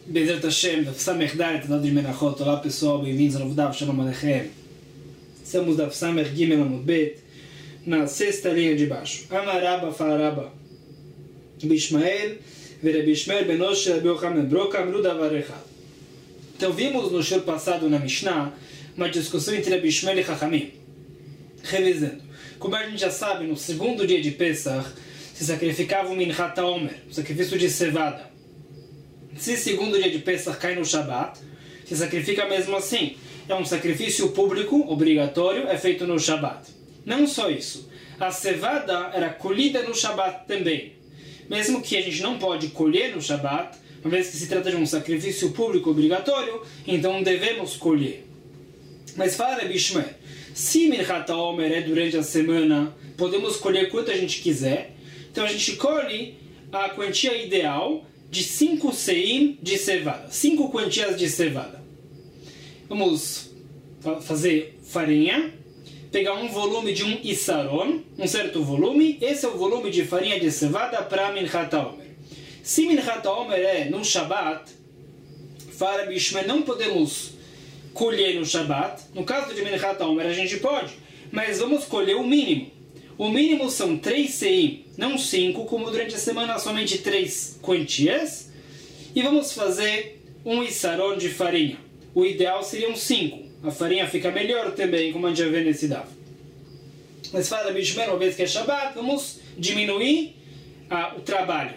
Bezerra Hashem, da Samech Dalet, da de Menachot. Olá pessoal, bem-vindos ao novo Daf Shalom Aleichem. Estamos da Samech Gimel Amud Bet, na sexta linha de baixo. Amaraba Faraba Bishmael, Verabi Ishmael Benosh Rabi Yochanan Broka, Amruda Varechad. Então vimos no show passado na Mishnah uma discussão entre Rabi Ishmael e Chachamim. Revisando. Como a gente já sabe, no segundo dia de Pesach se sacrificava o Minchat HaOmer, o sacrifício de cevada. Se segundo dia de Pesach cai no Shabat, se sacrifica mesmo assim. É um sacrifício público, obrigatório, é feito no Shabat. Não só isso. A cevada era colhida no Shabat também. Mesmo que a gente não pode colher no Shabat, uma vez que se trata de um sacrifício público obrigatório, então devemos colher. Mas fala Rabi Ishmael, se Minchat HaOmer é durante a semana, podemos colher quanto a gente quiser. Então a gente colhe a quantia ideal de 5 seim de cevada, 5 quantias de cevada. Vamos fazer farinha, pegar um volume de um isaron, um certo volume, esse é o volume de farinha de cevada para Minchat HaOmer. Se Minchat HaOmer é no Shabat, fala Rabi Ishmael, não podemos colher no Shabat. No caso de Minchat HaOmer a gente pode, mas vamos colher o mínimo. O mínimo são 3 seim, não 5, como durante a semana somente 3 quantias. E vamos fazer um isaron de farinha. O ideal seriam 5. A farinha fica melhor também, como a gente já vê nesse dado. Mas fala Rabi Ishmael, uma vez que é Shabbat, vamos diminuir o trabalho.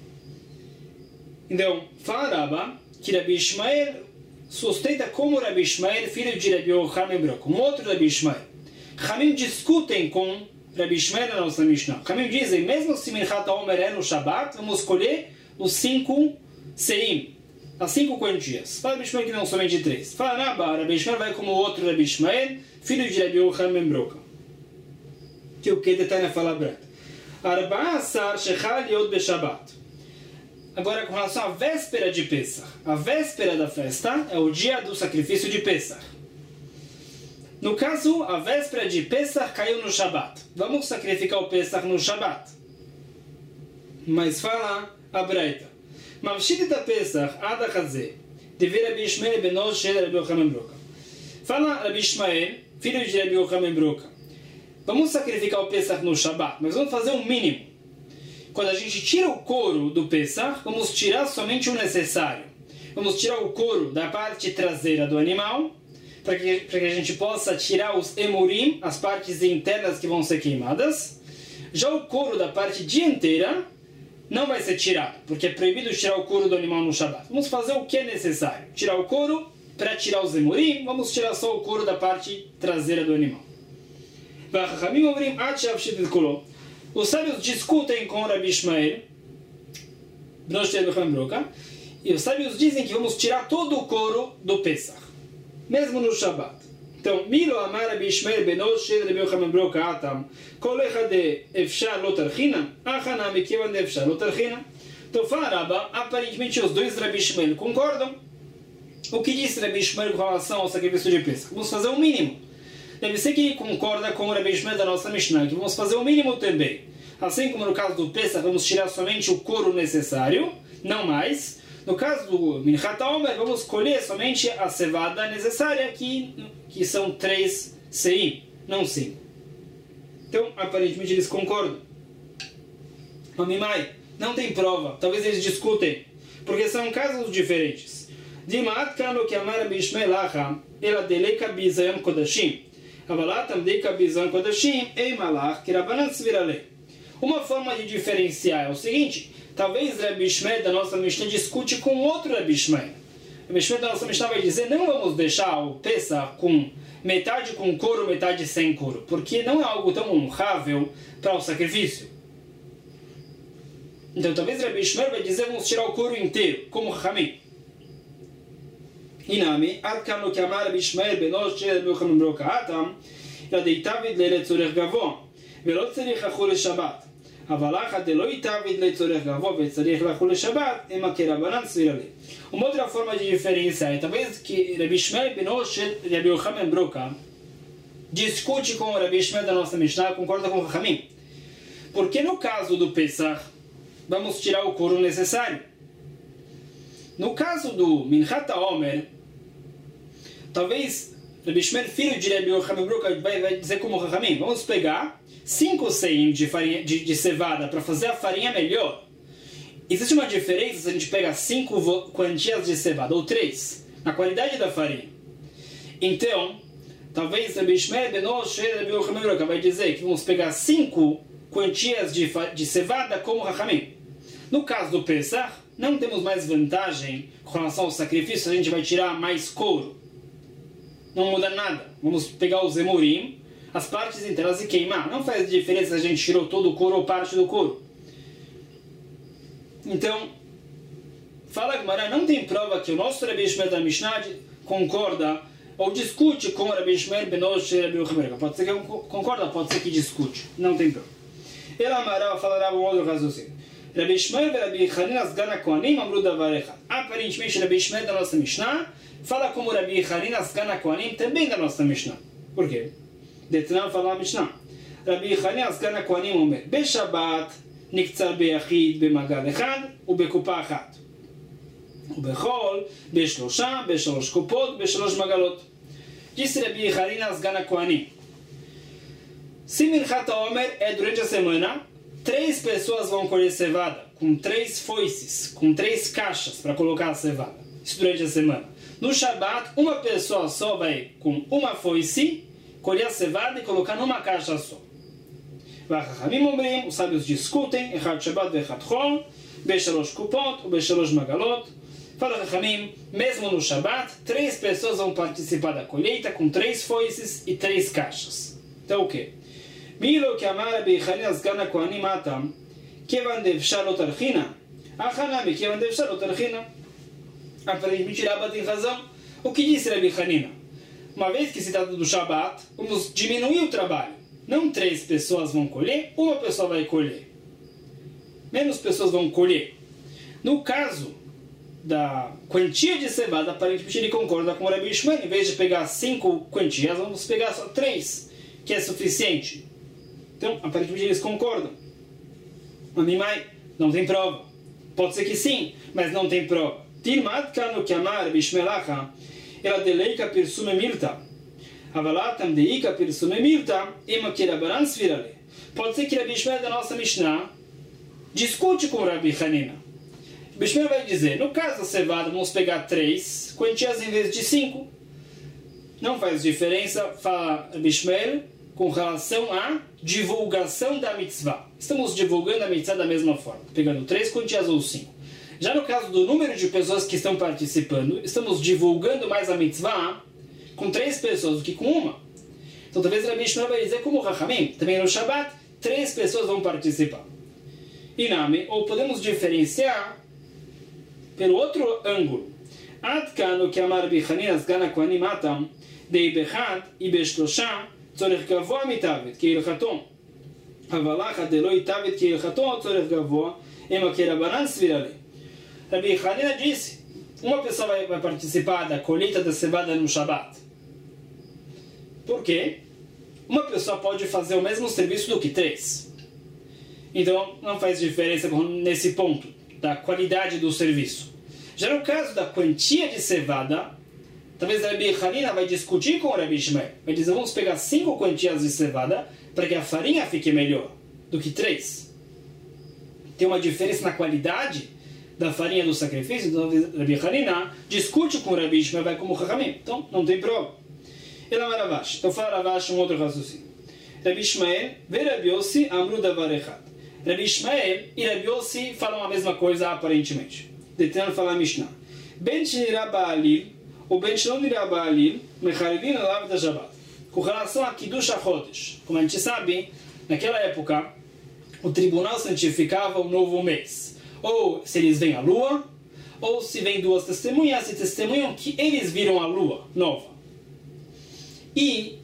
Então, fala Rabba que Rabi Ishmael sustenta como Rabi Ishmael, filho de Rabi Yochanan Broka, um outro Rabi Ishmael. Chamim discutem com Rabi Ishmael na nossa Mishnah. Chamim dizem, mesmo se Minchat HaOmer é no Shabat, vamos escolher os 5 seim, as 5 quantias. Fala Rabi Ishmael que não somente 3. Fala Rabba, Rabi Ishmael vai como o outro Rabi Ishmael, filho de Rabi Yochanan Broka. Que o que detalha fala branco. Arba asar shechal yod beshabat. Agora, com relação à véspera de Pesach. A véspera da festa é o dia do sacrifício de Pesach. No caso, a véspera de Pesach caiu no Shabat. Vamos sacrificar o Pesach no Shabat. Mas fala a Braita. Mavshit da Pesach ad hachazeh. Dever Rabi Ishmael benosh shel Rabi Yochanan Broka. Fala Rabi Ishmael, filho de Rabi Yochanan Broka. Vamos sacrificar o Pesach no Shabat, mas vamos fazer um mínimo. Quando a gente tira o couro do Pesach, vamos tirar somente o necessário. Vamos tirar o couro da parte traseira do animal, para que a gente possa tirar os emurim, as partes internas que vão ser queimadas. Já o couro da parte dianteira não vai ser tirado, porque é proibido tirar o couro do animal no Shabat. Vamos fazer o que é necessário. Tirar o couro, para tirar os emurim, vamos tirar só o couro da parte traseira do animal. Os sábios discutem com Rabi Ishmael, e os sábios dizem que vamos tirar todo o couro do Pesach, mesmo no Shabat. Então, Milo amar Rabi Ishmael benosh shel Rabi Yochanan Broka atam, kol echad efshar lo tarchina, achana mekivan efshar lo tarchina. Então, fala Rabba, aparentemente os dois Rabi Ishmael concordam. O que disse Rabi Ishmael com relação ao sacrifício de Pesach? Vamos fazer o mínimo. Deve ser que concorda com o Rabi Ishmael da nossa Mishnah, que vamos fazer o mínimo também. Assim como no caso do Pesach, vamos tirar somente o couro necessário, não mais. No caso do Minchat HaOmer, vamos colher somente a cevada necessária, que são 3 seim, não 5. Então, aparentemente, eles concordam. Mamimai, não tem prova, talvez eles discutem, porque são casos diferentes. Dimat kano que amar Rabi Ishmael acha, ela deleka bizayam kodashim. Uma forma de diferenciar é o seguinte: talvez Rabi Ishmael da nossa Mishnah discute com outro Rabi Ishmael. Rabi Ishmael da nossa Mishnah vai dizer: não vamos deixar o Pesach com metade com couro, metade sem couro, porque não é algo tão honrável para o sacrifício. Então talvez Rabi Ishmael vai dizer: vamos tirar o couro inteiro, como Chamim. Inami, ad kano que amar Rabi Ishmael benosh shel Rabi Yochanan Broka atam, יתעביד לצורך גבוה, ולא צריך לחול לשבת. אבל אחת דלא יתעביד לצורך גבוה וצריך לחול לשבת, אם כרבנן סבירה לי. Uma outra forma de diferenciar é talvez que Rabi Ishmael benosh shel Rabi Yochanan Broka discute com o Rabi Ishmael da nossa Mishnah, concorda com o Chamim. Porque no caso do Pesach, vamos tirar o couro necessário. No caso do Minchat HaOmer, talvez Rabi Shmuel, filho de Rabi Yochanan vai dizer como Rahamim, vamos pegar 5 seim de cevada para fazer a farinha melhor. Existe uma diferença se a gente pega 5 quantias de cevada, ou 3, na qualidade da farinha. Então, talvez Rabi Shmuel Rabi Yochanan vai dizer que vamos pegar 5 quantias de cevada como Rahamim. No caso do Pesach, não temos mais vantagem com relação ao sacrifício, a gente vai tirar mais couro. Não muda nada. Vamos pegar os emurim, as partes inteiras e queimar. Não faz diferença se a gente tirou todo o couro ou parte do couro. Então, fala Gemara, não tem prova que o nosso Rabi Shmuel da Mishnah concorda ou discute com o Rabi Shmuel Benosh Rabi Yochanan. Pode ser que concorda, pode ser que discute. Não tem prova. Ele amará falará um outro raciocínio. Rabi Shmuel e Rabi Hanina Sgan HaKohanim amru davar echad. Aparentemente, Rabi Shmuel da nossa Mishnah fala como Rabi Hanina Sgan HaKohanim também da nossa Mishnah. Por quê? Detran fala a Mishnah. Rabi Hanina Sgan HaKohanim omer Beshabat niktzar beyachid bemagal echad ubekupa achat ubechol beshlosha beshalosh kupot beshalosh magalot. Disse Rabi Hanina Sgan HaKohanim, se Minchat HaOmer é durante a semana, 3 pessoas vão colher cevada, com 3 foices, com 3 caixas para colocar a cevada. Isso durante a semana. No Shabat, uma pessoa só vai com uma foice, colher a cevada e colocar numa caixa só. Os sábios discutem, Echad Shabbat ve'Echad Chol, Beshalosh Kupot, Beshalosh Magalot. Fala Chachamim, mesmo no Shabat, 3 pessoas vão participar da colheita com 3 foices e 3 caixas. Então o quê? Milo que amar Rabi Hanina Sgan HaKohanim atam, kevan devshar lo tarchina, achanami kevan devshar lo tarchina. Aparentemente Rabba tem razão. O que disse Rabi Hanina? Uma vez que se trata do Shabat, vamos diminuir o trabalho. Não 3 pessoas vão colher, uma pessoa vai colher. Menos pessoas vão colher. No caso da quantia de cevada, aparentemente ele concorda com o Rabi Shmuel. Em vez de pegar 5 quantias, vamos pegar só 3, que é suficiente. Então, aparentemente eles concordam. Mamimai, não tem prova. Pode ser que sim, mas não tem prova. Tilmad kanu kiamar bishmelacha, ela deleika pirsume milta. Avalatam deika pirsume milta, ema kirabaran svirale. Pode ser que Rabi Shmuel da nossa Mishnah discute com Rabi Hanina. Bishmel vai dizer, no caso da cevada, vamos pegar 3 quantias em vez de 5. Não faz diferença, fala Bishmel, com relação à divulgação da mitzvah. Estamos divulgando a mitzvah da mesma forma, pegando 3 quantias ou 5. Já no caso do número de pessoas que estão participando, estamos divulgando mais a mitzvah com 3 pessoas do que com uma. Então talvez Rabi Shmuel vai dizer como Rahamim, também no Shabbat, 3 pessoas vão participar. Iname, ou podemos diferenciar pelo outro ângulo. Adkanu que amar Rabi Hanina Sgan HaKohanim atam, dei bechad e beshlosha, צורך גבוה מתאבד כהלכתו, אבל אחת דלא יתאבד כהלכתו צורך גבוה, ema כרבנן סבירה לי. Rabi Hanina disse, uma pessoa vai participar da colheita da cevada no Shabat. Por quê? Uma pessoa pode fazer o mesmo serviço do que 3. Então, não faz diferença nesse ponto da qualidade do serviço. Já no caso da quantia de cevada, talvez Rabi Hanina vai discutir com o Rabi Shmuel. Vai dizer, vamos pegar 5 quantias de cevada para que a farinha fique melhor do que 3. Tem uma diferença na qualidade da farinha do sacrifício. Então Rabi Hanina discute com o Rabi Shmuel, vai como Chachamim. Então não tem prova. Ele é Ravash. Então fala Ravash um outro raciocínio. Rabi Shmuel ve Rabi Yossi amru davar echad. Rabi Shmuel e Rabi Yossi falam a mesma coisa aparentemente. Detendo fala a Mishnah. Ben shenira ba'alil o ben shelo nira ba'alil mecharivin alav da Shabbat. Com relação a Kiddush HaChodesh, como a gente sabe, naquela época o tribunal santificava o novo mês. Ou se eles veem a lua, ou se vêm 2 testemunhas e testemunham que eles viram a lua nova. E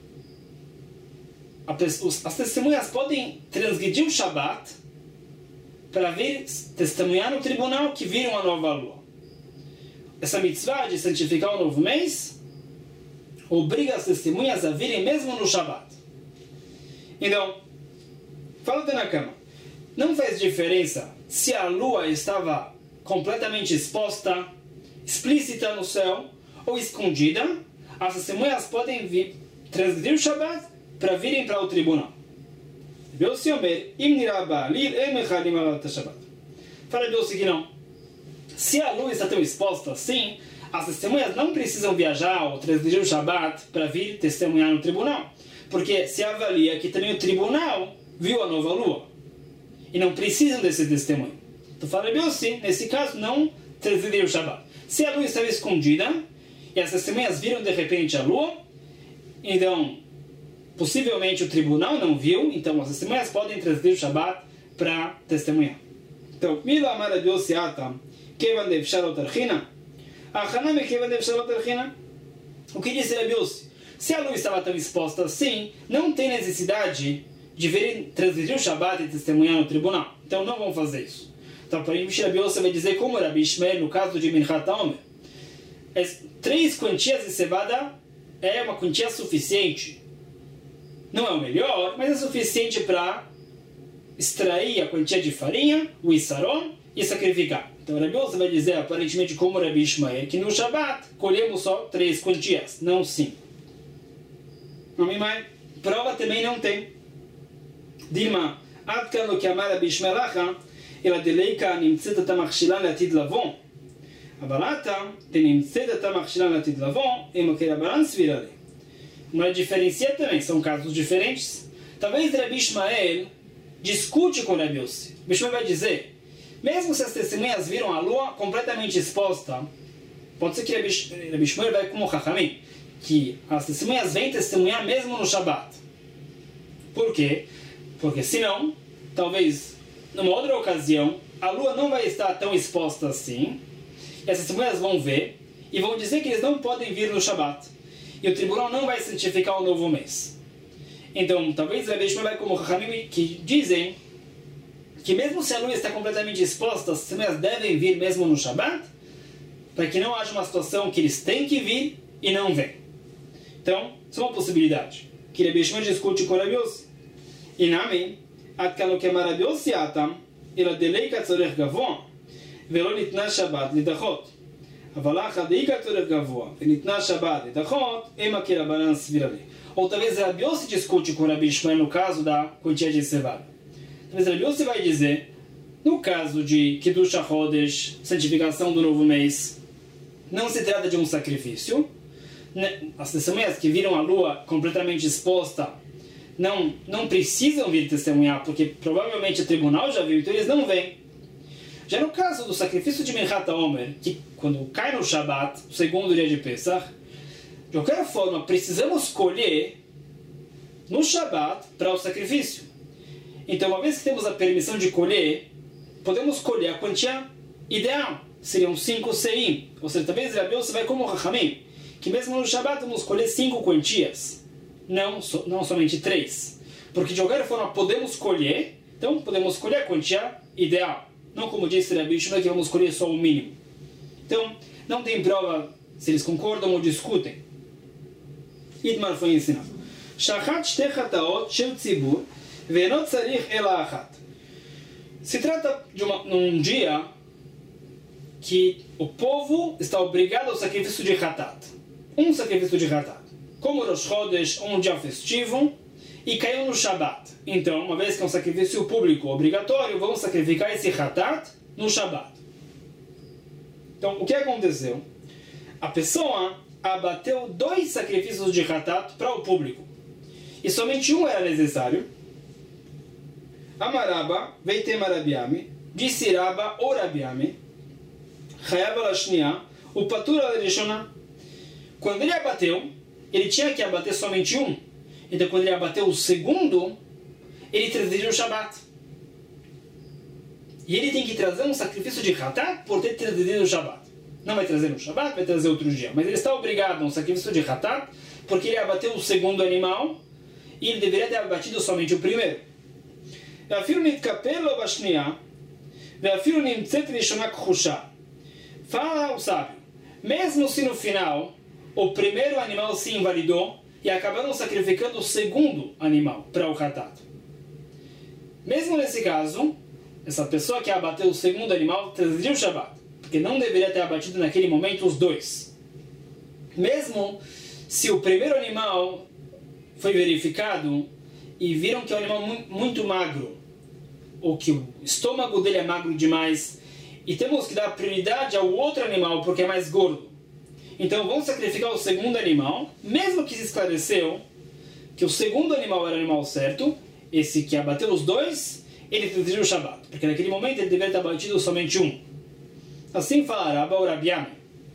as testemunhas podem transgredir o Shabat para testemunhar no tribunal que viram a nova lua. Essa mitzvah de santificar o novo mês obriga as testemunhas a virem mesmo no Shabat. Então, fala na cama, não faz diferença se a lua estava completamente exposta explícita no céu ou escondida, as testemunhas podem vir transgredir o Shabbat para virem para o tribunal. Fala Deus que não. Se a lua está tão exposta assim, as testemunhas não precisam viajar ou transgredir o Shabbat para vir testemunhar no tribunal. Porque se avalia que também o tribunal viu a nova lua. E não precisam desse testemunho. Então fala Deus sim, nesse caso não transgredir o Shabbat. Se a lua estava escondida e as testemunhas viram de repente a lua, então possivelmente o tribunal não viu, então as testemunhas podem transgredir o Shabbat para testemunhar. Então, Mila Amara Deus Seata, Kevan de Fsharot Archina, Achaname Kevan de Fsharot Archina. O que disse Rabi Yossi? Se a lua estava tão exposta assim, não tem necessidade de virem transgredir o Shabbat e testemunhar no tribunal. Então não vão fazer isso. Então, para isso, Rabi Yossi vai dizer como Rabi Ishmael, no caso de Minchat Haomer, 3 quantias de cevada é uma quantia suficiente. Não é o melhor, mas é suficiente para extrair a quantia de farinha, o Issaron, e sacrificar. Então, Rabi Yossi vai dizer, aparentemente, como Rabi Ishmael, que no Shabbat colhemos só 3 quantias, não 5. Mas prova também não tem. Dilma, Adkan lo que amar Rabi Ishmael Acha, ela deleika nimtzet את המכשילה לעתיד לבוא. אבל עתה, דנמצאת את המכשילה לעתיד לבוא, אם כרבנן סבירה לי. Uma diferencia também, são casos diferentes. Talvez Rabi Ishmael discute com Rabi Yossi. Rabi Ishmael vai dizer, mesmo se as testemunhas viram a lua completamente exposta, pode ser que Rabi Ishmael vai como Chachamim, que as testemunhas vêm testemunhar mesmo no Shabbat. Por quê? Porque senão, talvez numa outra ocasião, a lua não vai estar tão exposta assim, e as testemunhas vão ver, e vão dizer que eles não podem vir no Shabbat. E o tribunal não vai santificar o novo mês. Então, talvez Rabi Ishmael vai como Chachamim, que dizem que mesmo se a lua está completamente exposta, as testemunhas devem vir mesmo no Shabbat, para que não haja uma situação que eles têm que vir e não vêm. Então, isso é uma possibilidade. Que Rabi Ishmael discute com Rabi Yossi. Inami, Atkano Kemar Rabi Yossi Atam, ela deleika tzorech gavoa, ולא ניתנה שבת לדחות. אבל אחא דאיכא צורך גבוה, וניתנה שבת לדחות, אימא כרבנן סבירה לי. Ou talvez Rabi Yossi discute com Rabi Ishmael no caso da quantia de cevada. Talvez Rabi Yossi vai dizer, no caso de Kiddush HaChodesh, santificação do novo mês, não se trata de um sacrifício. As testemunhas que viram a lua completamente exposta não precisam vir testemunhar, porque provavelmente o tribunal já viu, então eles não vêm. Já no caso do sacrifício de Minchat Haomer, que quando cai no Shabbat, o segundo dia de Pesach, de qualquer forma, precisamos colher no Shabbat para o sacrifício. Então, uma vez que temos a permissão de colher, podemos colher a quantia ideal. Seriam 5 seim. Ou seja, talvez Rabi Yossi vai como Chachamim, que mesmo no Shabbat vamos colher 5 quantias, não somente 3. Porque de qualquer forma podemos colher, então podemos colher a quantia ideal. Não como disse Rabi Ishmael, que vamos escolher só o mínimo. Então, não tem prova se eles concordam ou discutem. Itmar foi ensinado. Shachat shte chataot shel tzibur ve'eno tzarich ela achat. Se trata de um dia que o povo está obrigado ao sacrifício de Hatat. Um sacrifício de Hatat. Como Rosh Chodesh, um dia festivo, e caiu no Shabbat. Então, uma vez que é um sacrifício público obrigatório, vamos sacrificar esse Hatat no Shabbat. Então, o que aconteceu? A pessoa abateu 2 sacrifícios de Hatat para o público. E somente um era necessário. Amaraba, veitem Arabiami, disse Raba ou Rabiami, Chayab al-Shniya, o Patur al-Rishona. Quando ele abateu, ele tinha que abater somente um. Então, quando ele abateu o segundo, ele transgrediu o Shabbat. E ele tem que trazer um sacrifício de Hatat por ter transgredido o Shabbat. Não vai trazer no Shabbat, vai trazer outro dia. Mas ele está obrigado a um sacrifício de Hatat porque ele abateu o segundo animal e ele deveria ter abatido somente o primeiro. Fala o sábio, mesmo se no final o primeiro animal se invalidou e acabaram sacrificando o segundo animal para o Hatat. Mesmo nesse caso, essa pessoa que abateu o segundo animal transgrediu o Shabbat. porque não deveria ter abatido naquele momento os dois. Mesmo se o primeiro animal foi verificado e viram que é um animal muito magro, ou que o estômago dele é magro demais, e temos que dar prioridade ao outro animal porque é mais gordo. Então vamos sacrificar o segundo animal, mesmo que se esclareceu que o segundo animal era o animal certo, esse que abateu os dois, ele transgrediu o Shabat, porque naquele momento ele deveria ter abatido somente um. Assim fala Rabba ou Rabi Ami.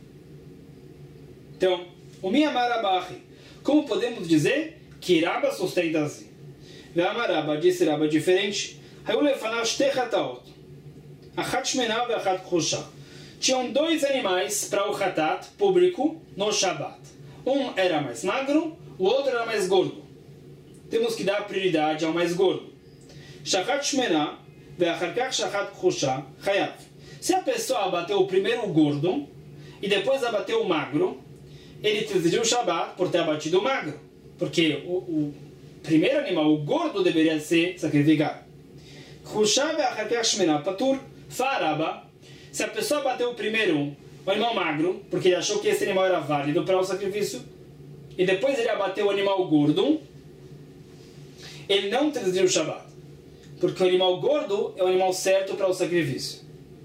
Então, o Miyamar Rabahi, como podemos dizer que Rabba sustenta assim? Ve'amar Rabba, disse Rabba diferente, Hayu lefanav shtei chataot, achat shmena ve'achat chosha. Tinham dois animais para o Hatat público no Shabat. Um era mais magro, o outro era mais gordo. Temos que dar prioridade ao mais gordo. Shachat shmena ve'acharkach shachat chosha chayav. Se a pessoa abateu o primeiro gordo e depois abateu o magro, ele transgrediu o Shabat por ter abatido o magro. Porque o primeiro animal, o gordo, deveria ser sacrificado. Chosha ve'acharkach shmena patur faraba. Se a pessoa bateu o primeiro, o animal magro, porque ele achou que esse animal era válido para o sacrifício, e depois ele abateu o animal gordo, ele não transgrediu o Shabat. Porque o animal gordo é o animal certo para o sacrifício.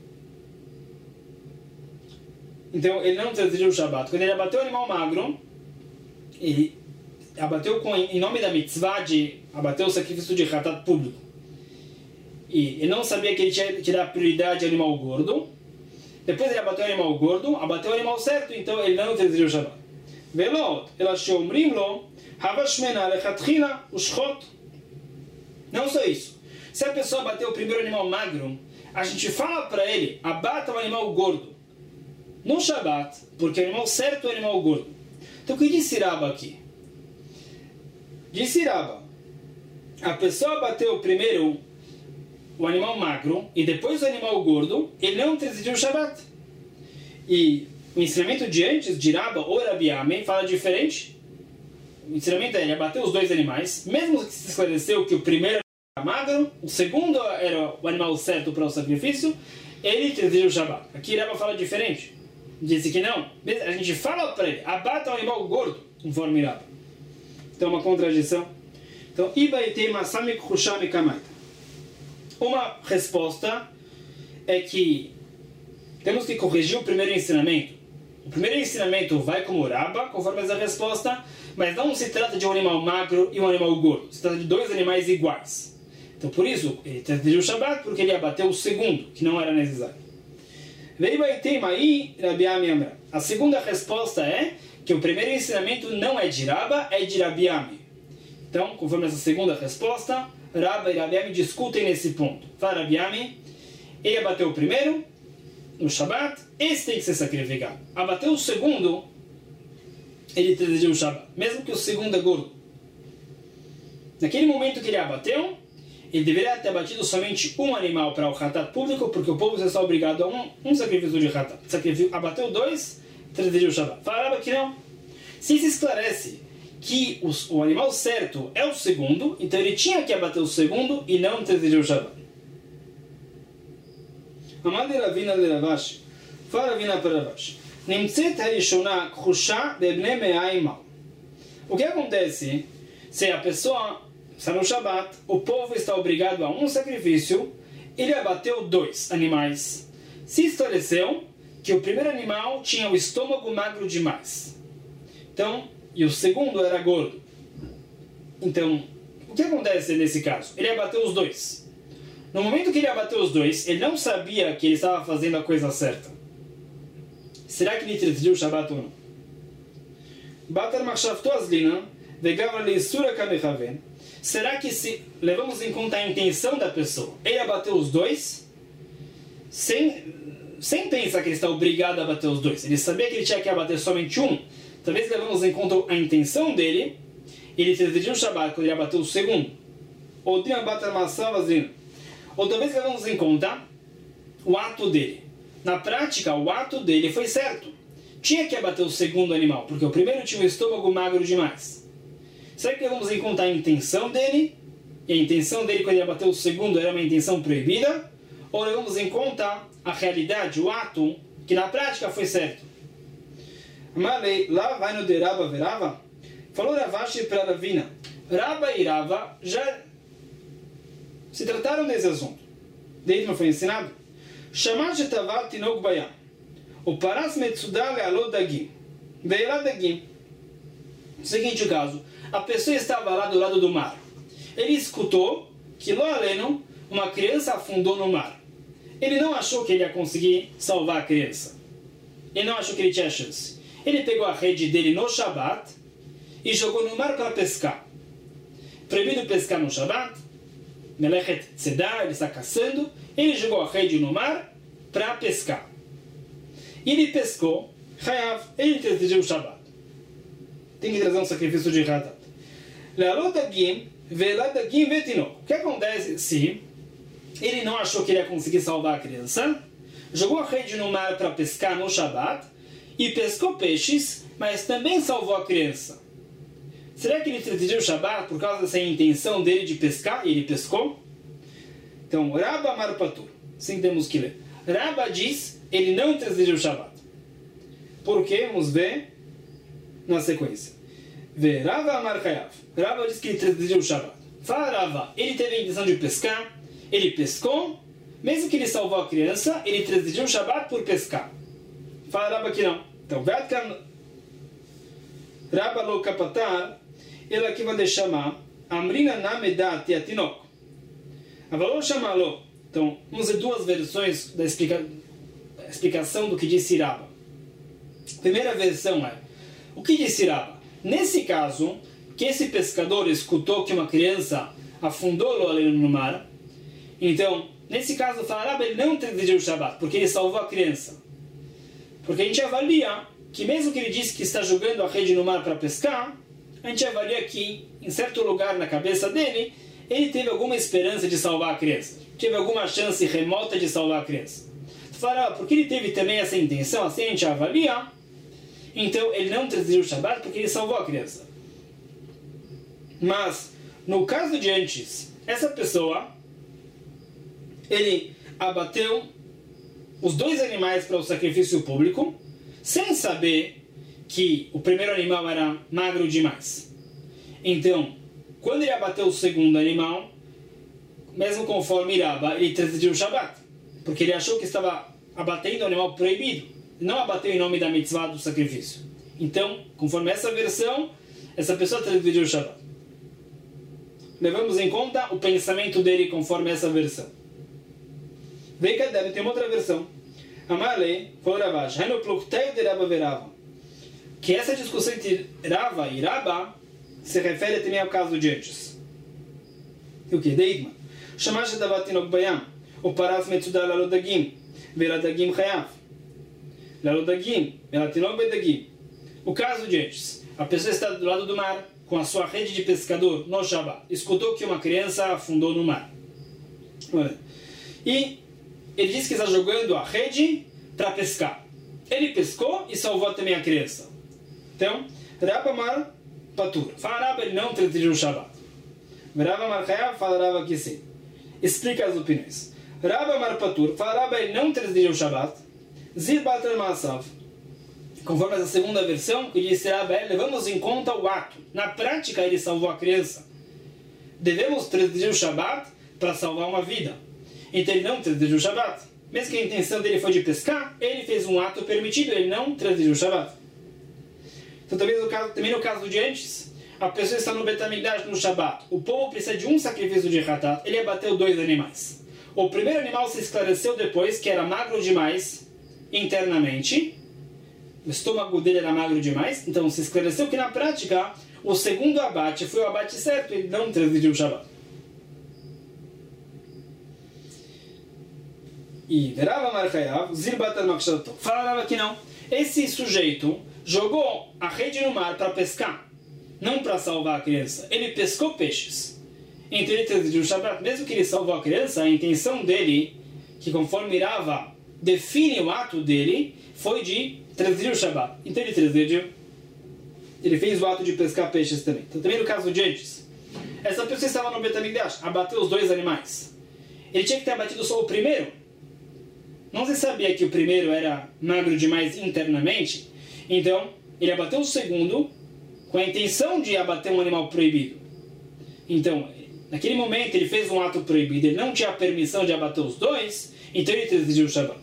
Então ele não transgrediu o Shabat. Quando ele abateu o animal magro, ele abateu em nome da mitzvah de abater o sacrifício de Hatat público. E ele não sabia que ele tinha que dar prioridade ao animal gordo. Depois ele abateu o animal gordo, abateu o animal certo, então ele não transgrediu o Shabat. Velot, ela sheomrim lo, hava shmena lechatchila ushchot. Não só isso. Se a pessoa bateu o primeiro animal magro, a gente fala para ele, abata o animal gordo no Shabat, porque o animal certo é o animal gordo. Então o que disse Rabba aqui? Disse Rabba, a pessoa bateu primeiro o animal magro e depois o animal gordo, ele não transgrediu o Shabat. E o ensinamento de antes, de Rabba ou Rabi Ami, fala diferente. O ensinamento é ele abateu os dois animais, mesmo que se esclareceu que o primeiro era magro, o segundo era o animal certo para o sacrifício, ele transgrediu o Shabat. Aqui Rabba fala diferente. Disse que não. A gente fala para ele, abata o animal gordo, conforme Rabba. Então é uma contradição. Então, uma resposta é que temos que corrigir o primeiro ensinamento. O primeiro ensinamento vai como Rabba, conforme essa resposta, mas não se trata de um animal magro e um animal gordo. Se trata de dois animais iguais. Então, por isso, ele transgrediu o Shabat porque ele abateu o segundo, que não era necessário. A segunda resposta é que o primeiro ensinamento não é de Rabba, é de Rabi Ami. Então, conforme essa segunda resposta, Rabba e Rabi Ami discutem nesse ponto. Fala Rabi Ami, ele abateu o primeiro, no Shabat, esse tem que ser sacrificado. Abateu o segundo, ele transgrediu o Shabat, mesmo que o segundo é gordo. Naquele momento que ele abateu, ele deveria ter abatido somente um animal para o Hatat público, porque o povo está obrigado a um sacrifício de Hatat. Abateu dois, transgrediu o Shabat. Fala Rabba que não. Se esclarece que o animal certo é o segundo, então ele tinha que abater o segundo e não transgrediu o Shabat. Amad Ravina de Ravashi. Fala Ravina para Ravashi. Nimtzet harishona chusha bebnei me'ai mal. O que acontece se a pessoa está no Shabat, o povo está obrigado a um sacrifício, ele abateu dois animais. Se esclareceu que o primeiro animal tinha o estômago magro demais. Então, e o segundo era gordo. Então, o que acontece nesse caso? Ele abateu os dois. No momento que ele abateu os dois, ele não sabia que ele estava fazendo a coisa certa. Será que ele transgrediu o Shabat ou não? Batar machshavto azlina, vegavar leisura kamechaven. Será que se levamos em conta a intenção da pessoa, ele abateu os dois, sem pensar que ele está obrigado a abater os dois. Ele sabia que ele tinha que abater somente um. Talvez levamos em conta a intenção dele, ele transgrediu o Shabat quando ele abateu o segundo. Ou talvez levamos em conta o ato dele. Na prática, o ato dele foi certo. Tinha que abater o segundo animal, porque o primeiro tinha o estômago magro demais. Será que levamos em conta a intenção dele? E a intenção dele quando ele abateu o segundo era uma intenção proibida? Ou levamos em conta a realidade, o ato, que na prática foi certo. Amalei, lá vai no de Raba verava, falou Ravashi para Ravina. Raba e Rava já se trataram desse assunto. Deitma foi ensinado. Shamash etavat tinok bayam. O paras metzudah lealot dagim. Veilá dagim. Seguinte caso. A pessoa estava lá do lado do mar. Ele escutou que lo aleno, uma criança afundou no mar. Ele não achou que ele ia conseguir salvar a criança. Ele não achou que ele tinha chance. Ele pegou a rede dele no Shabat e jogou no mar para pescar. Proibido pescar no Shabat. Melechet Tzedá, ele está caçando. Ele jogou a rede no mar para pescar. E ele pescou. Hayav, ele transgrediu o Shabat. Tem que trazer um sacrifício de Hatat. Lealot dagim, veilá dagim vetinok. O que acontece se ele não achou que ele ia conseguir salvar a criança? Jogou a rede no mar para pescar no Shabat e pescou peixes, mas também salvou a criança. Será que ele transgrediu o Shabat por causa dessa intenção dele de pescar e ele pescou? Então, Rabba Amar Patur. Assim temos que ler. Rabba diz, ele não transgrediu o Shabat. Por quê? Vamos ver na sequência. Vê, Rava Amar Chayav. Rabba diz que ele transgrediu o Shabat. Fala Rava, ele teve a intenção de pescar, ele pescou, mesmo que ele salvou a criança, ele transgrediu o Shabat por pescar. Fala Rabba que não. Então, Vatkan Rabba lo kapatar, ele aqui vai chamar Amrina namedat yatinok. Avalou chamá-lo. Então, vamos ver duas versões da explicação do que disse Rabba. A primeira versão é, o que disse Rabba? Nesse caso, que esse pescador escutou que uma criança afundou ali no mar, então, nesse caso, fala Rabba, ele não transgrediu o Shabat, porque ele salvou a criança. Porque a gente avalia que mesmo que ele disse que está jogando a rede no mar para pescar, a gente avalia que, em certo lugar na cabeça dele, ele teve alguma esperança de salvar a criança. Teve alguma chance remota de salvar a criança. Fala, porque ele teve também essa intenção, assim a gente avalia, então ele não transgrediu o Shabat porque ele salvou a criança. Mas, no caso de antes, essa pessoa, ele abateu os dois animais para o sacrifício público, sem saber que o primeiro animal era magro demais. Então, quando ele abateu o segundo animal, mesmo conforme Rabba, ele transgrediu o Shabat, porque ele achou que estava abatendo o animal proibido, não abateu em nome da mitzvah do sacrifício. Então, conforme essa versão, essa pessoa transgrediu o Shabat. Levamos em conta o pensamento dele conforme essa versão. Vem cá, deve ter uma outra versão. Amalei, falou Ravash, que essa discussão entre Rava e Rabba se refere também ao caso de antes. E o que? Deitma. Shamash etavat tinok bayam, o paras metzudah lealot dagim, veilá dagim chayav. Lealot dagim, veilá tinok bedagim. O caso de antes. A pessoa está do lado do mar, com a sua rede de pescador no Shabat. Escutou que uma criança afundou no mar. E ele disse que está jogando a rede para pescar. Ele pescou e salvou também a criança. Então, Rabba Amar Patur. Fala Rabba, ele não transgrediu o Shabat. Rabba Amar Chayav, fala Rabba que sim. Explica as opiniões. Rabba Amar Patur. Fala Rabba, ele não transgrediu o Shabat. Zir Batar Maasav. Conforme essa segunda versão, que disse Rabba, levamos em conta o ato. Na prática, ele salvou a criança. Devemos transgredir o Shabat para salvar uma vida. Então ele não transgrediu o Shabat. Mesmo que a intenção dele foi de pescar, ele fez um ato permitido, ele não transgrediu o Shabat. Então também no caso de antes, a pessoa está no Bet HaMikdash no Shabat. O povo precisa de um sacrifício de Hatat. Ele abateu dois animais. O primeiro animal se esclareceu depois que era magro demais internamente. O estômago dele era magro demais. Então se esclareceu que na prática o segundo abate foi o abate certo. Ele não transgrediu o Shabat. E Rava Amar Chayav, Zir Batar Makshato. Falava que não. Esse sujeito jogou a rede no mar para pescar, não para salvar a criança. Ele pescou peixes. Então ele transgrediu o Shabat. Mesmo que ele salvou a criança, a intenção dele, que conforme Rava define o ato dele, foi de transgredir o Shabat. Então ele transgrediu. Ele fez o ato de pescar peixes também. Então também no caso de antes, essa pessoa estava no Bet HaMikdash, abateu os dois animais. Ele tinha que ter abatido só o primeiro. não se sabia que o primeiro era magro demais internamente, então ele abateu o segundo com a intenção de abater um animal proibido. Então, naquele momento ele fez um ato proibido, ele não tinha a permissão de abater os dois, então ele transgrediu o Shabbat.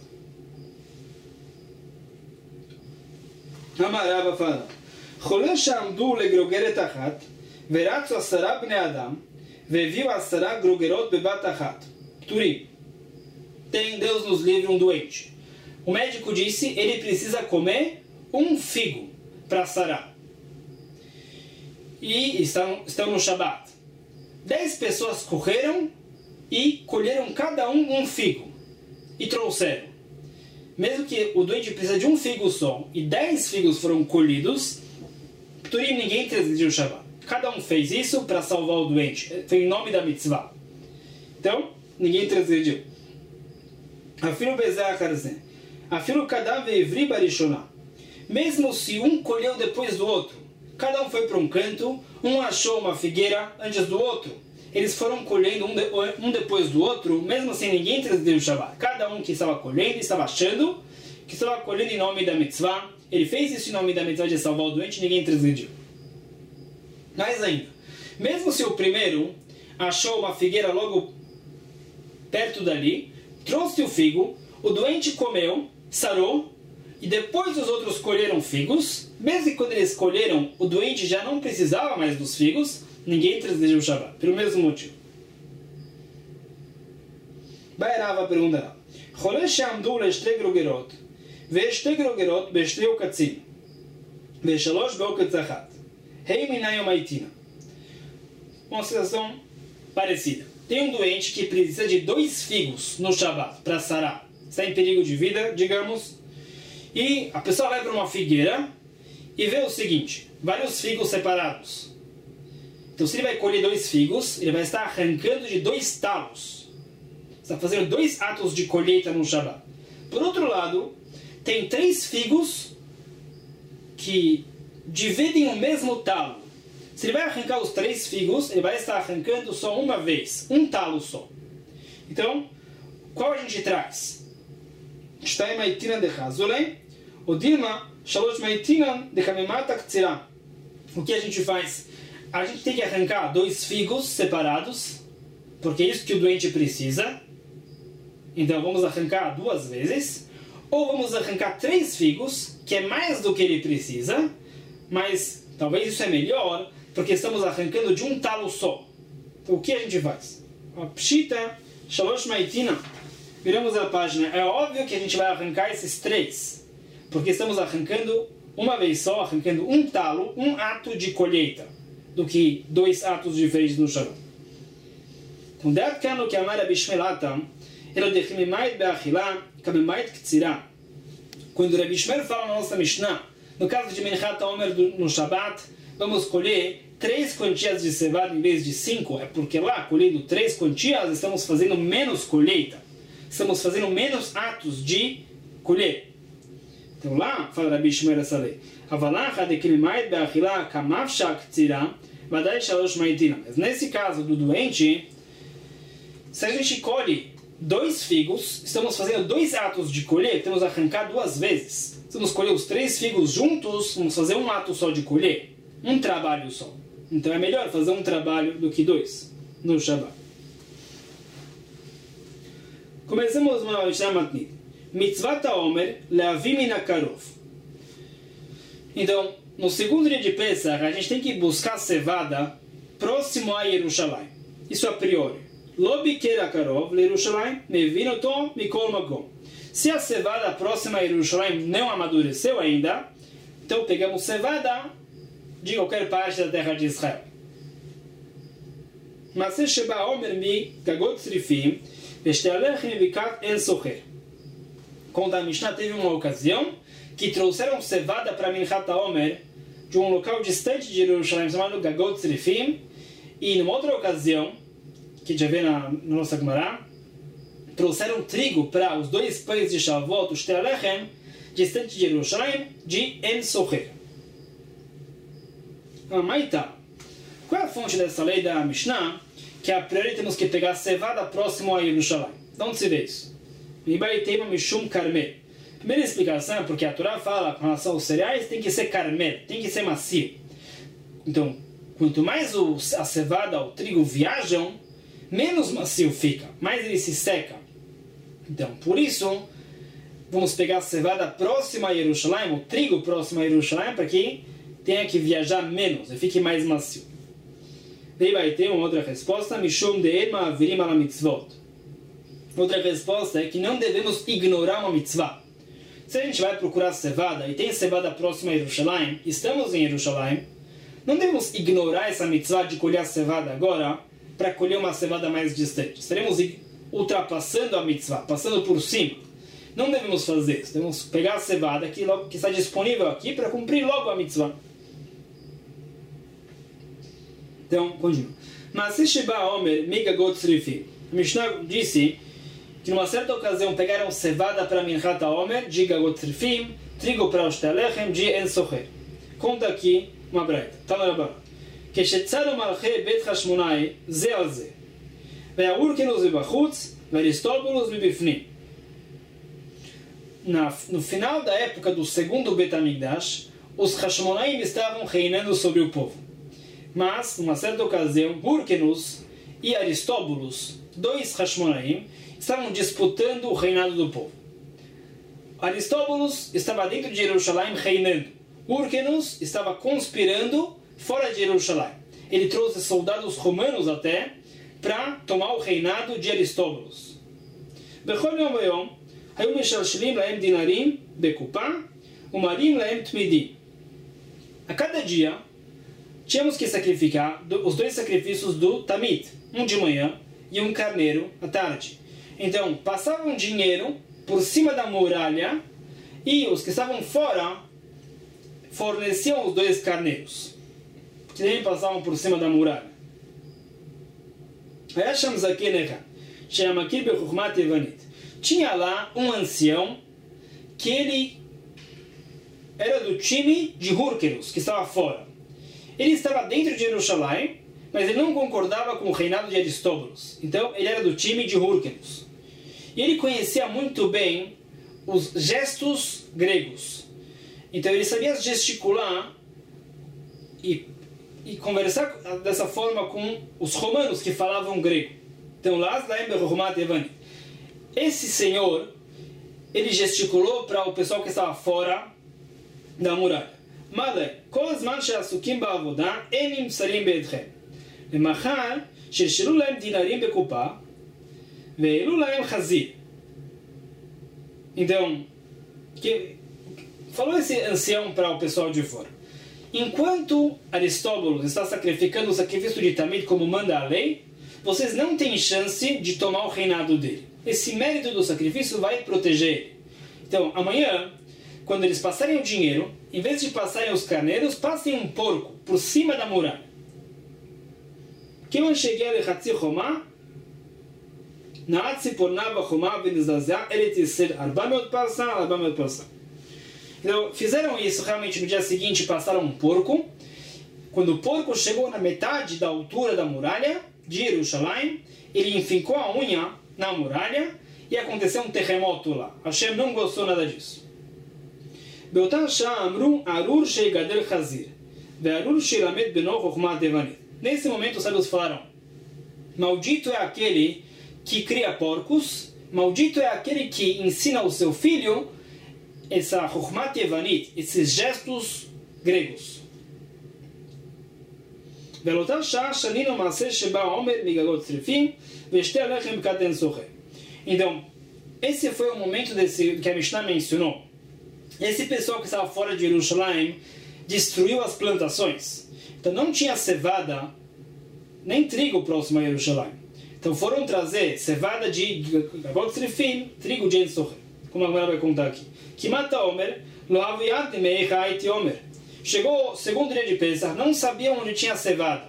Amarava fala: Cholé שעמדו לגרוגרת אחת, ורצו 10 בני אדם, והביאו 10 גרוגרות בבת אחת. Turim. Tem Deus nos livre um doente. O médico disse, ele precisa comer um figo para sarar. E estão no Shabat. 10 pessoas correram e colheram cada um figo. E trouxeram. Mesmo que o doente precisa de um figo só e 10 figos foram colhidos, Turim, ninguém transgrediu o Shabbat. Cada um fez isso para salvar o doente. Foi em nome da mitzvah. Então, ninguém transgrediu. Afilo bezah karzeh. Afilo cadáver evri barishonah. Mesmo se um colheu depois do outro, cada um foi para um canto, um achou uma figueira antes do outro. Eles foram colhendo um depois do outro, mesmo assim ninguém transgrediu o Shabbat. Cada um que estava colhendo, estava achando que estava colhendo em nome da mitzvah. Ele fez isso em nome da mitzvah de salvar o doente, ninguém transgrediu. Mais ainda, mesmo se o primeiro achou uma figueira logo perto dali, trouxe o figo, o doente comeu, sarou, e depois os outros colheram figos, mesmo que quando eles colheram, o doente já não precisava mais dos figos, ninguém transgrediu o Shabbat, pelo mesmo motivo. Baerava perguntará: Cholé שעמדו לשתי גרוגרות, ושתי גרוגרות בשתי עוקצים, ושלוש בעוקץ אחת. Rei Minai Omaitina. Uma situação parecida. Tem um doente que precisa de 2 figos no Shabbat para sarar. Está em perigo de vida, digamos. E a pessoa vai para uma figueira e vê o seguinte: vários figos separados. Então, se ele vai colher 2 figos, ele vai estar arrancando de 2 talos. Está fazendo 2 atos de colheita no Shabbat. Por outro lado, tem 3 figos que dividem o mesmo talo. Se ele vai arrancar os 3 figos, ele vai estar arrancando só uma vez, um talo só. Então, qual a gente traz? Shtai maitinan de chazolei, o dilma shalosh maitinan de kamimata ktsira. O que a gente faz? A gente tem que arrancar 2 figos separados, porque é isso que o doente precisa. Então vamos arrancar 2 vezes. Ou vamos arrancar 3 figos, que é mais do que ele precisa, mas talvez isso é melhor, porque estamos arrancando de um talo só. Então o que a gente faz? A pshita shalosh maitina. Viramos a página. É óbvio que a gente vai arrancar esses 3, porque estamos arrancando uma vez só, arrancando um talo, um ato de colheita, do que 2 atos diferentes no Shabbat. Então, dado que no que amar a bishmelata, ela dechimimait beachilá, kabimait ktsirá. Quando o Rabi Shmer fala na nossa Mishnah, no caso de Menchat HaOmer no Shabbat, vamos colher 3 quantias de cevada em vez de 5. É porque lá, colhendo 3 quantias, estamos fazendo menos colheita. Estamos fazendo menos atos de colher. Então lá, fala Rabi Shmer essa lei. Avalacha de Kilimait be'achila kamavsha ktsira vadai shalosh maitina. Mas nesse caso do doente, se a gente colhe 2 figos, estamos fazendo 2 atos de colher, temos que arrancar 2 vezes. Se vamos colher os 3 figos juntos, vamos fazer um ato só de colher, um trabalho só. Então é melhor fazer um trabalho do que 2 no Shabbat. Começamos uma Mishnah Matnit. Mitzvat HaOmer le'avi min hakarov. Então, no segundo dia de Pesach, a gente tem que buscar cevada próximo a Yerushalayim. Isso a priori. Lo biker hakarov le'Yerushalayim mevin oto mikol makom. Se a cevada próxima a Yerushalayim não amadureceu ainda, então pegamos cevada de qualquer parte da terra de Israel. Mas sheba omer mi gagot tzrifim v'shtealech mivikat en socher. Quando a Mishnah teve uma ocasião que trouxeram cevada para Minchat HaOmer de um local distante de Jerusalém chamado Gagot Tzrifim, e numa outra ocasião que já vê na nossa Gemara, trouxeram trigo para os 2 pães de Shavuot, os Tealechem, distante de Jerusalém, de En Socher. Maitá. Qual é a fonte dessa lei da Mishnah? Que a priori temos que pegar cevada próximo a Jerusalém. De onde se vê isso? Mibaitema Mishum Carmel. Primeira explicação é porque a Torá fala com relação aos cereais tem que ser carmel, tem que ser macio. Então, quanto mais a cevada, o trigo viajam, menos macio fica, mais ele se seca. Então, por isso, vamos pegar a cevada próxima a Jerusalém, o trigo próximo a Jerusalém, para que tenha que viajar menos e fique mais macio. Daí vai ter uma outra resposta, Mishum de'ed ma'avirim ala mitzvot. Outra resposta é que não devemos ignorar uma mitzvah. Se a gente vai procurar cevada e tem cevada próxima a Jerusalém, estamos em Jerusalém, não devemos ignorar essa mitzvah de colher a cevada agora para colher uma cevada mais distante. Estaremos ultrapassando a mitzvah, passando por cima. Não devemos fazer isso. Devemos pegar a cevada que está disponível aqui para cumprir logo a mitzvah. Então, continua. Mas se Sheba Omer Migagot Srifim, a Mishnah disse que numa certa ocasião pegaram cevada para Minchat HaOmer, de Gagot Srifim, trigo para o Shtalechem, de En Socher. Conta aqui uma breita. Tanarabah. כשצדו מלכי בית חשמונאי זה על זה, והאורקנוס מבחוץ, והאריסטובולוס מבפנים. No final da época do segundo Bet HaMikdash, os Hashmonaim estavam reinando sobre o povo. Mas, numa certa ocasião, Hyrcanus e Aristóbulos, dois Hashmonaim, estavam disputando o reinado do povo. Aristóbulos estava dentro de Jerusalém reinando. Hyrcanus estava conspirando fora de Jerusalém. Ele trouxe soldados romanos até para tomar o reinado de Aristóbulos. Bechol yom vayom, היו משלשלים להם דינרים בקופה ומרים להם תמידים. A cada dia, tínhamos que sacrificar os dois sacrifícios do Tamid, um de manhã e um carneiro à tarde. Então, passavam dinheiro por cima da muralha e os que estavam fora forneciam os dois carneiros, que também passavam por cima da muralha. היה שם זקן אחד, שהיה מכיר בחוכמת יוונית. Tinha lá um ancião que ele era do time de Hyrcanus, que estava fora. Ele estava dentro de Jerusalém, mas ele não concordava com o reinado de Aristóbulos. Então, ele era do time de Hyrcanus. E ele conhecia muito bem os gestos gregos. Então, ele sabia gesticular e conversar dessa forma com os romanos que falavam grego. Então, lá esse senhor, ele gesticulou para o pessoal que estava fora da muralha. Male, כל הזמן שעסוקים בעבודה, אין נמסרים בידכם. למחר, שרשרו להם דינרים בקופה, והעלו להם חזיר. Então, falou esse ancião para o pessoal de fora. Enquanto Aristóbulos está sacrificando o sacrifício de Tamid como manda a lei, vocês não têm chance de tomar o reinado dele. Esse mérito do sacrifício vai proteger ele. Então, amanhã, quando eles passarem o dinheiro, em vez de passarem os carneiros, passem um porco por cima da muralha. כיוון שהגיע לחצי חומה, נעץ ציפורנה בחומה ונזדעזע, ארץ ישראל 400 פרסה על 400 פרסה. Então, fizeram isso realmente no dia seguinte, passaram um porco. Quando o porco chegou na metade da altura da muralha de Jerusalém, ele enfincou a unha na muralha e aconteceu um terremoto lá. Hashem não gostou nada disso. באותה שעה אמרו, ארור שיגדל חזיר, וארור שילמד בנו חוכמת יוונית. Nesse momento, os sábios falaram, maldito é aquele que cria porcos, maldito é aquele que ensina ao seu filho essa Chokhmat Yevanit, esses gestos gregos. ולאותה שעה שנינו מעשה שבא עומר מגגות שריפים ושתי הלחם קטן סוחר. Então, esse foi o momento que a Mishnah mencionou. Esse pessoal que estava fora de Jerusalém destruiu as plantações. Então não tinha cevada, nem trigo próximo a Jerusalém. Então foram trazer cevada de Gagot Srifim, trigo de En Socher. Como a Gemara vai contar aqui. Kimata Omer, lo aviante meicha haiti Omer. Chegou o segundo dia de Pesach, não sabiam onde tinha cevada.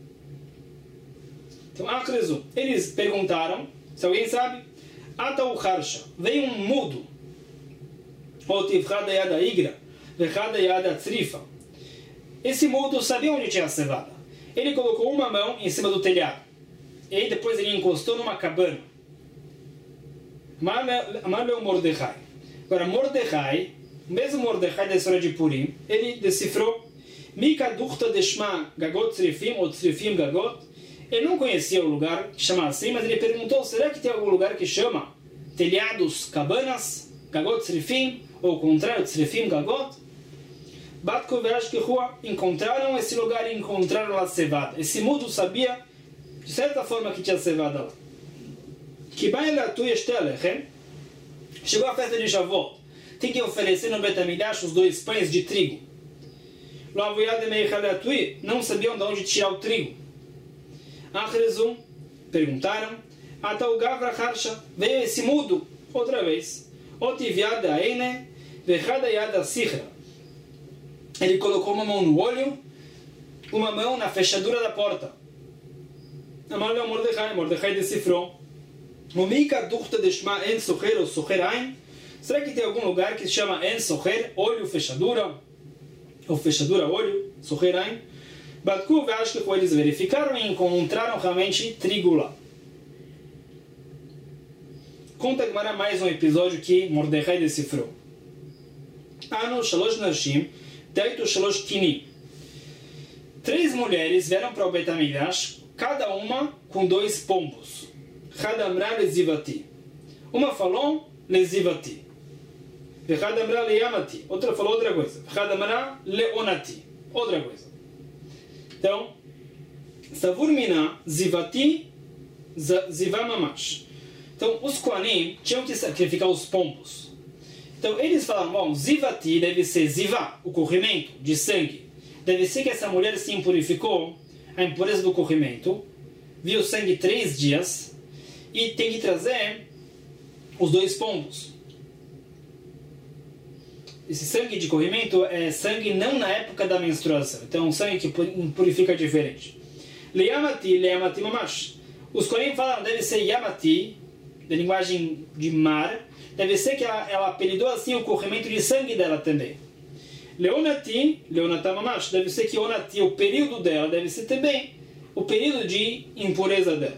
Então, eles perguntaram, se alguém sabe, Atau Harsha, veio um mudo. Otivchada yada igra, vechada yada tzrifa. Esse mudo sabia onde tinha cevada. Ele colocou uma mão em cima do telhado. E depois ele encostou numa cabana. Amar o Mordecai. Agora, Mordecai, mesmo Mordecai da história de Purim, ele decifrou Mika Duchta Deshma Gagot Tzrifim ou Tzrifim Gagot. Ele não conhecia o lugar que chama assim, mas ele perguntou, será que tem algum lugar que chama telhados, cabanas, Gagot Tzrifim, ou o contrário, Tzrifim Gagot? Batko Verashkehua encontraram esse lugar e encontraram lá cevada. Esse mudo sabia, de certa forma, que tinha cevada lá. Chegou a festa de Shavuot. Tem que oferecer no Bet HaMikdash os 2 pães de trigo. Não sabiam de onde tirar o trigo. Achrezum, perguntaram. Atau Gavra Harsha, veio esse mudo outra vez. Otiviada Aine, Vechada Yada Sichra. Ele colocou uma mão no olho, uma mão na fechadura da porta. Amaleu Mordecai. Mordecai decifrou. Momika Duchta Deshma En Socher ou Socher Ain. Será que tem algum lugar que se chama En Socher, olho, fechadura? Ou fechadura, olho, Socher Ain? Batku Veashkehu, eles verificaram e encontraram realmente trigo lá. Conta Gemara mais um episódio que Mordecai decifrou. Ano Shalosh Nashim, Deitu Shalosh Kinim. 3 mulheres vieram para o Bet HaMikdash, cada uma com 2 pombos. Hadamra lezivati. Uma falou lezivati. Hadamra leyamati. Outra falou outra coisa. Hadamra leonati. Outra coisa. Então, Savur mina zivati zivamamash. Então, os Kohanim tinham que sacrificar os pombos. Então, eles falaram, bom, zivati deve ser zivá, o corrimento de sangue. Deve ser que essa mulher se impurificou, a impureza do corrimento, viu sangue 3 dias, e tem que trazer os 2 pombos. Esse sangue de corrimento é sangue não na época da menstruação. Então, um sangue que purifica diferente. Leyamati, leyamati mamash. Os Kohanim falaram, deve ser yamati, da linguagem de mar. Deve ser que ela apelidou assim o corrimento de sangue dela também. Leonati, leonata mamash. Deve ser que onati, o período dela, deve ser também o período de impureza dela.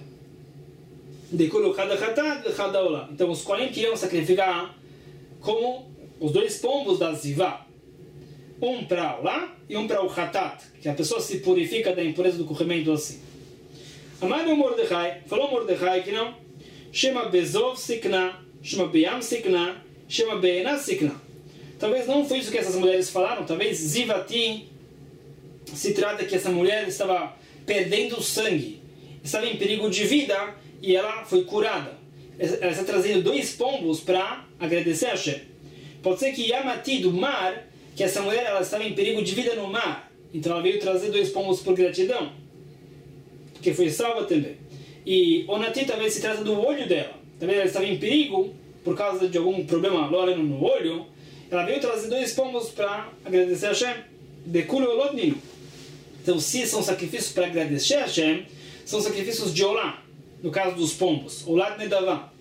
Então os Kohanim queriam sacrificar como os 2 pombos da Zivá. Um para lá e um para o Hatat, que a pessoa se purifica da impureza do corrimento assim. Amado Mordecai, falou Mordecai que não. Shema Bezov Sikna, Shema Beyam Sikna, Shema Beena Sikna. Talvez não foi isso que essas mulheres falaram, talvez Zivati se trata que essa mulher estava perdendo sangue, estava em perigo de vida e ela foi curada. Ela está trazendo 2 pombos para agradecer a Hashem. Pode ser que Yamati do mar, que essa mulher ela estava em perigo de vida no mar, então ela veio trazer 2 pombos por gratidão, porque foi salva também. E Onati talvez se trata do olho dela, talvez ela estava em perigo por causa de algum problema no olho, ela veio trazer 2 pombos para agradecer a Hashem. Dekulu Olotninu. Então, se são sacrifícios para agradecer a Hashem, são sacrifícios de Olá, no caso dos pombos, Olat Nedavá.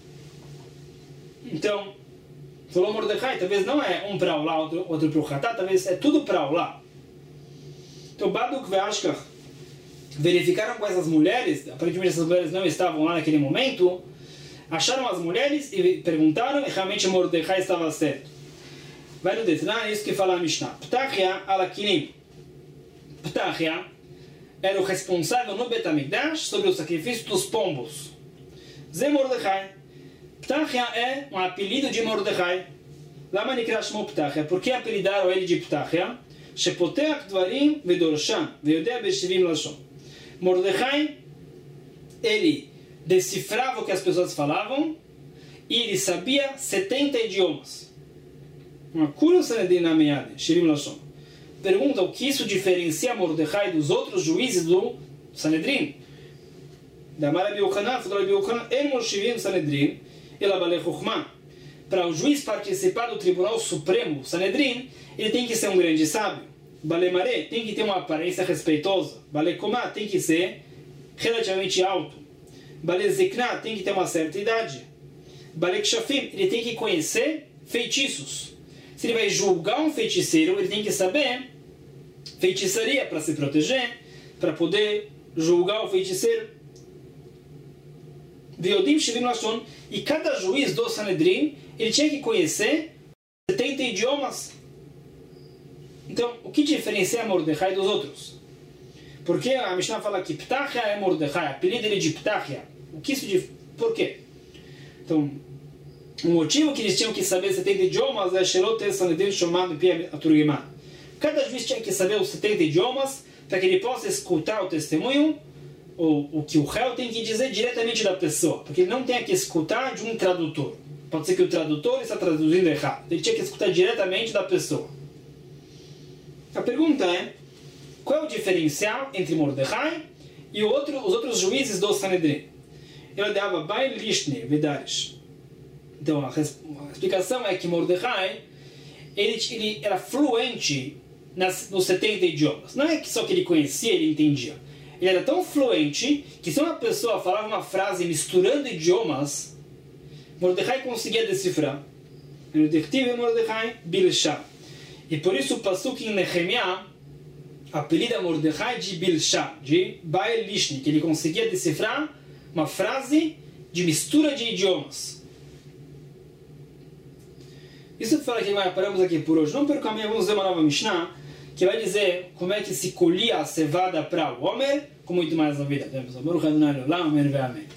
Então, falou Mordecai, talvez não é um para Olá, outro para o Hatat, talvez é tudo para Olá. Então, Baduk Veashkach verificaram com essas mulheres, aparentemente essas mulheres não estavam lá naquele momento, acharam as mulheres e perguntaram, e realmente Mordecai estava certo. Vai no Detran, é isso que fala a Mishnah. Ptachia alakinim. Ptachia era o responsável no Bet HaMikdash sobre o sacrifício dos pombos. Zé Mordecai. Ptachia é um apelido de Mordecai. Lama nikra shmo Ptachia. Por que apelidaram ele de Ptachia? Shepoteach dvarim vedorshan veyodea beshivim lashon. Mordecai, ele decifrava o que as pessoas falavam e ele sabia 70 idiomas. Uma cura Sanedrin na meade, Shivim lashon. Pergunta o que isso diferencia Mordecai dos outros juízes do Sanedrin. Da Marabi Yochanan, Fudarabi Yochanan, Elmol Shivim Sanedrin, Elabale Chokhmah. Para o juiz participar do Tribunal Supremo, Sanedrin, ele tem que ser um grande sábio. Balemare tem que ter uma aparência respeitosa. Balekomá tem que ser relativamente alto. Balezikná tem que ter uma certa idade. Balekshafim, ele tem que conhecer feitiços. Se ele vai julgar um feiticeiro, ele tem que saber feitiçaria para se proteger, para poder julgar o feiticeiro. Veodim Shivim Lashon, e cada juiz do Sanedrin, ele tinha que conhecer 70 idiomas. Então, o que diferencia Mordecai dos outros? Porque a Mishnah fala que Ptachia é Mordecai, apelido ele de Ptachia. Por quê? Então, o motivo que eles tinham que saber 70 idiomas é Shelot Sanedrin chamado Pia Aturgimah. Cada juiz tinha que saber os 70 idiomas para que ele possa escutar o testemunho, o que o réu tem que dizer diretamente da pessoa, porque ele não tem que escutar de um tradutor. Pode ser que o tradutor está traduzindo errado. Ele tinha que escutar diretamente da pessoa. A pergunta é, qual é o diferencial entre Mordecai e os outros juízes do Sanedrin? Ele dava Bail Lishne Vedarish. Então a explicação é que Mordecai ele era fluente nos 70 idiomas. Não é que só que ele conhecia, ele entendia. Ele era tão fluente que se uma pessoa falava uma frase misturando idiomas, Mordecai conseguia decifrar. No detective Mordecai Bilshá. E por isso o Pasuk em Nehemiah apelida Mordecai de Bilshá, de Baal Lishni, que ele conseguia decifrar uma frase de mistura de idiomas. Isso que fala que paramos aqui por hoje. Não perca amanhã, vamos ver uma nova Mishnah que vai dizer como é que se colhia a cevada para o Homer, com muito mais novidade. Amém.